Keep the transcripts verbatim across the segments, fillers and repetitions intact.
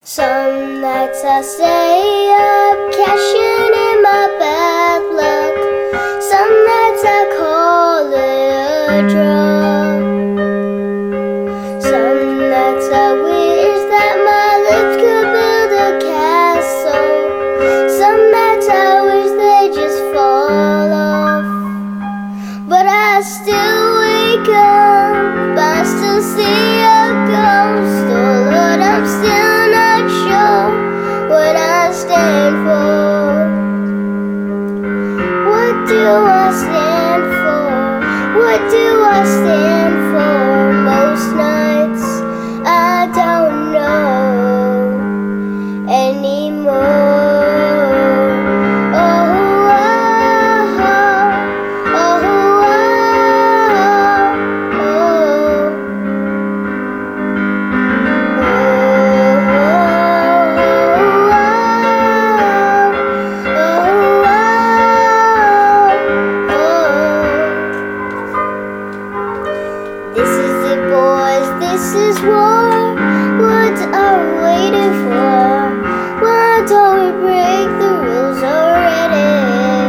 Some nights I stay up, cashing in my bad luck. Some nights I call it a draw. Some nights I wish that my lips could build a castle. Some nights I wish they just fall off. But I still wake up, I still see a ghost. Oh Lord, I'm still not sure what I stand for. What do I stand for? What do I stand for? Most nights I don't know anymore. This is war, what are we waiting for? Why don't we break the rules already?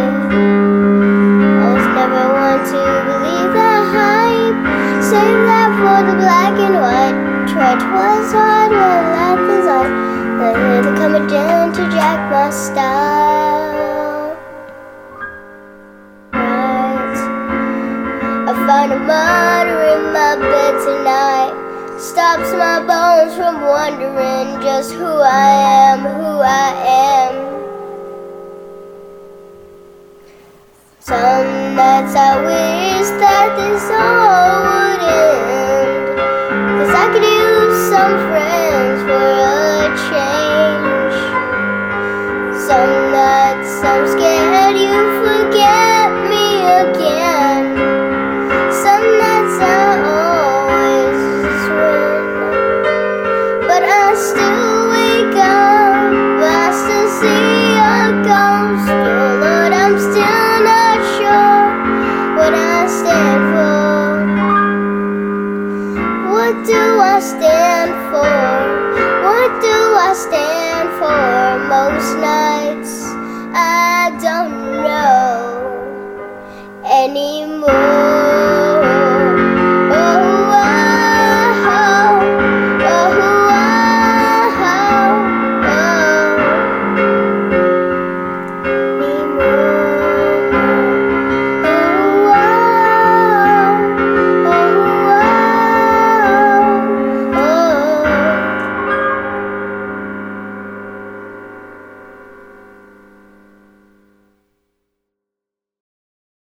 I was never one to believe that hype. Save that for the black and white. Try twice hard when life is light. Then here they come again to jack my style. Right, I find a murder in my bed tonight. Stops my bones from wondering just who I am, who I am. Some nights I wish that this all would end, 'cause I could use some friends for a change. Some nights I'm scared you forget me again. Some nights I I still wake up, I still see a ghost. Oh Lord, I'm still not sure what I stand for. What do I stand for? What do I stand for? Most nights I